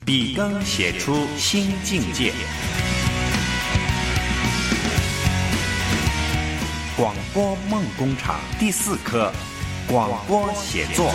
笔耕写出新境界。广播梦工厂第4课，广播写作。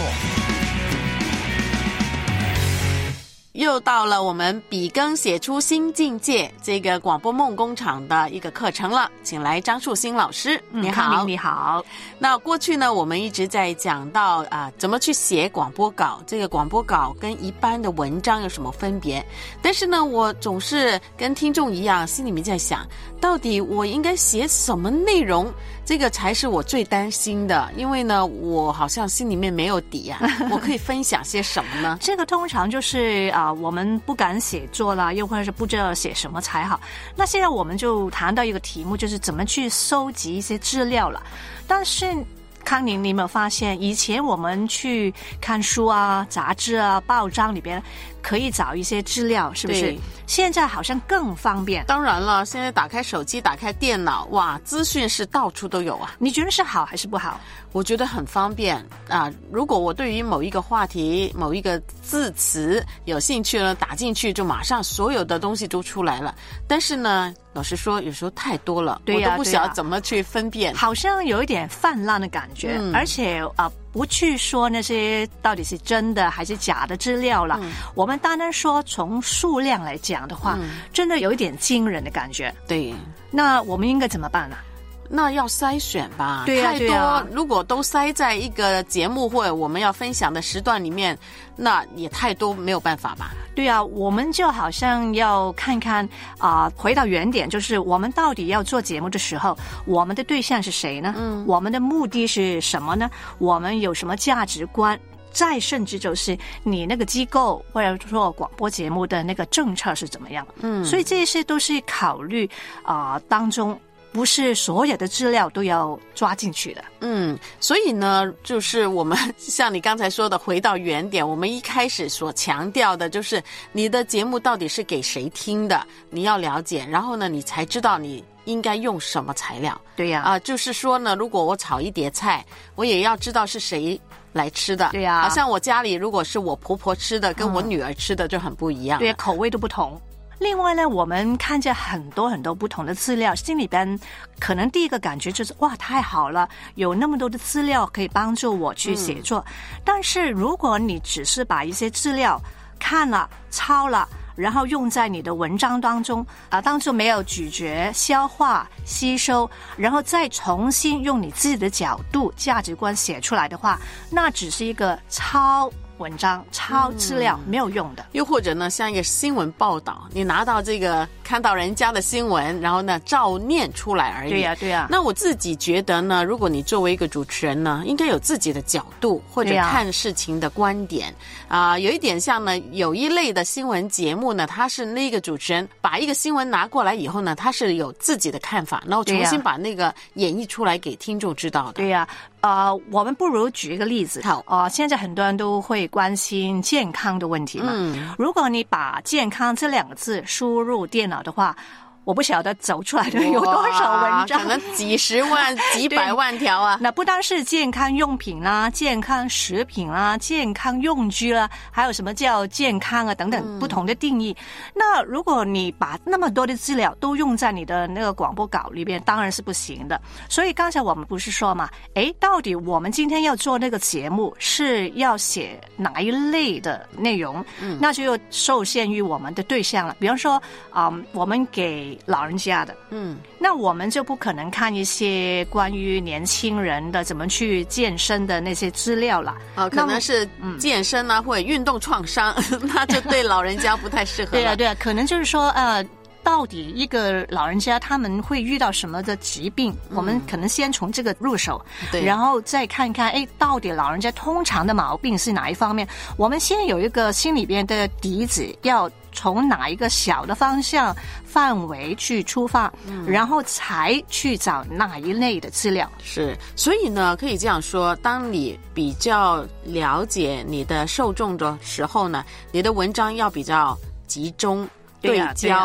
又到了我们笔耕写出新境界这个广播梦工厂的一个课程了，请来张树新老师。你好。 你好。 那过去呢，我们一直在讲到怎么去写广播稿，这个广播稿跟一般的文章有什么分别？但是呢，我总是跟听众一样，心里面在想，到底我应该写什么内容？这个才是我最担心的，因为呢，我好像心里面没有底啊。我可以分享些什么呢？ 这个通常就是我们不敢写作啦，又或者是不知道写什么才好。那现在我们就谈到一个题目，就是怎么去收集一些资料了。但是康宁，你有没有发现，以前我们去看书啊、杂志啊、报章里边可以找一些资料，是不是？现在好像更方便。 当然了，现在打开手机、打开电脑，哇，资讯是到处都有啊。 你觉得是好还是不好？ 我觉得很方便啊！如果我对于某一个话题、某一个字词有兴趣了，打进去就马上所有的东西都出来了。但是呢，老实说，有时候太多了，我都不晓得怎么去分辨。 好像有一点泛滥的感觉，而且不去说那些到底是真的还是假的资料了。我们单单说从数量来讲的话，真的有一点惊人的感觉。 对， 那我们应该怎么办呢？ 那要筛选吧， 对啊， 太多，如果都塞在一个节目或者我们要分享的时段里面，那也太多，没有办法吧？ 对啊，我们就好像要看看回到原点，就是我们到底要做节目的时候，我们的对象是谁呢？我们的目的是什么呢？我们有什么价值观？再甚至就是你那个机构或者说广播节目的那个政策是怎么样？所以这些都是考虑当中。不是所有的资料都要抓进去的。 所以呢，就是我们像你刚才说的，回到原点，我们一开始所强调的就是你的节目到底是给谁听的，你要了解，然后呢，你才知道你应该用什么材料。 对呀， 就是说呢，如果我炒一碟菜，我也要知道是谁来吃的。 对呀， 好像我家里如果是我婆婆吃的，跟我女儿吃的就很不一样。 对，口味都不同。另外呢，我们看见很多很多不同的资料，心里边可能第一个感觉就是哇，太好了，有那么多的资料可以帮助我去写作。但是如果你只是把一些资料看了、抄了，然后用在你的文章当中当中没有咀嚼、消化、吸收，然后再重新用你自己的角度、价值观写出来的话，那只是一个抄文章、抄资料，没有用的。 又或者呢，像一个新闻报道，你拿到这个看到人家的新闻，然后呢照念出来而已。 对呀。 那我自己觉得呢，如果你作为一个主持人呢，应该有自己的角度或者看事情的观点有一点像呢，有一类的新闻节目呢，他是那个主持人把一个新闻拿过来以后呢，他是有自己的看法，然后重新把那个演绎出来给听众知道的。 对呀。我们不如举一个例子。好，现在很多人都会关心健康的问题嘛。如果你把健康这2个字输入电脑的话，我不晓得走出来的有多少文章， 可能几十万、几百万条啊。 那不单是健康用品啦、健康食品啦、健康用具啦，还有什么叫健康等等不同的定义。那如果你把那么多的资料都用在你的那个广播稿里边，当然是不行的。所以刚才我们不是说嘛，到底我们今天要做那个节目是要写哪一类的内容？那就受限于我们的对象了。比方说我们给老人家的，那我们就不可能看一些关于年轻人的怎么去健身的那些资料了。 可能是健身或者运动创伤，那就对老人家不太适合了。 对啊，可能就是说到底一个老人家他们会遇到什么的疾病，我们可能先从这个入手，然后再看看到底老人家通常的毛病是哪一方面，我们先有一个心里边的底子，要从哪一个小的方向范围去出发，然后才去找哪一类的资料。 是，所以呢，可以这样说，当你比较了解你的受众的时候呢，你的文章要比较集中对焦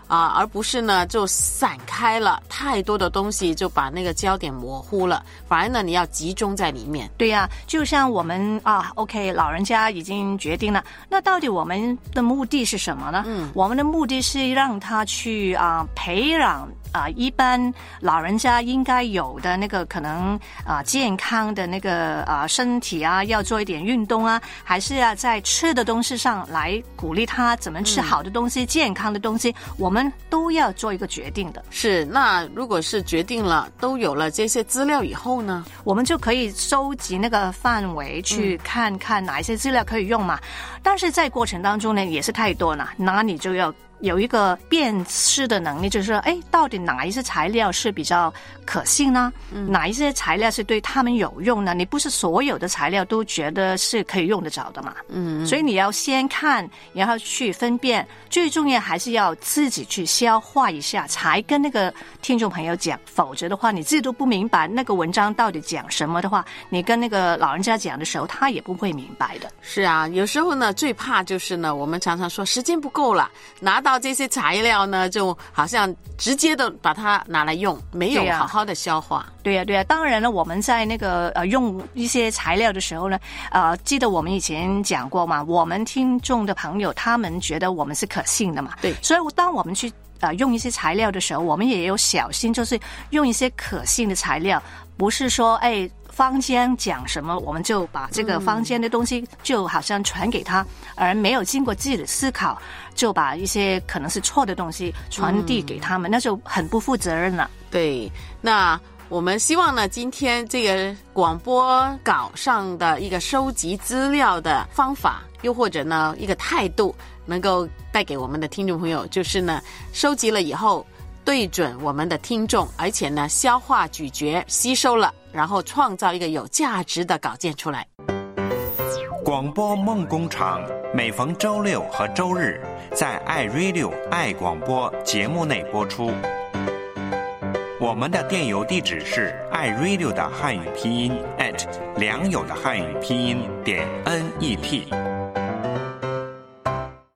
而不是呢就散开了，太多的东西就把那个焦点模糊了，反而呢你要集中在里面。 对呀，就像我们OK， 老人家已经决定了，那到底我们的目的是什么呢？我们的目的是让他去培养一般老人家应该有的那个可能健康的那个身体要做一点运动还是在吃的东西上来鼓励他怎么吃好的东西、健康的东西，我们都要做一个决定的。 是，那如果是决定了，都有了这些资料以后呢， 我们就可以收集那个范围去看看哪一些资料可以用嘛。但是在过程当中呢，也是太多了，那你就要有一个辨识的能力，就是说到底哪一些材料是比较可信呢？哪一些材料是对他们有用呢？你不是所有的材料都觉得是可以用得着的嘛。所以你要先看，然后去分辨，最重要还是要自己去消化一下，才跟那个听众朋友讲。否则的话，你自己都不明白那个文章到底讲什么的话，你跟那个老人家讲的时候，他也不会明白的。 是啊，有时候呢，最怕就是呢，我们常常说时间不够了，拿到这些材料呢，就好像直接的把它拿来用，没有好好的消化。 对呀。当然了，我们在那个用一些材料的时候呢，记得我们以前讲过嘛，我们听众的朋友他们觉得我们是可信的嘛。 对， 所以当我们去用一些材料的时候，我们也有小心，就是用一些可信的材料，不是说坊间讲什么我们就把这个坊间的东西就好像传给他，而没有经过自己的思考就把一些可能是错的东西传递给他们，那就很不负责任了。 对，那我们希望呢，今天这个广播稿上的一个收集资料的方法，又或者呢一个态度，能够带给我们的听众朋友，就是呢收集了以后对准我们的听众，而且呢消化咀嚼吸收了，然后创造一个有价值的稿件出来。 广播梦工厂每逢周六和周日在爱 Radio 爱广播节目内播出。我们的电邮地址是爱 Radio 的汉语拼音@良友的汉语拼音.net。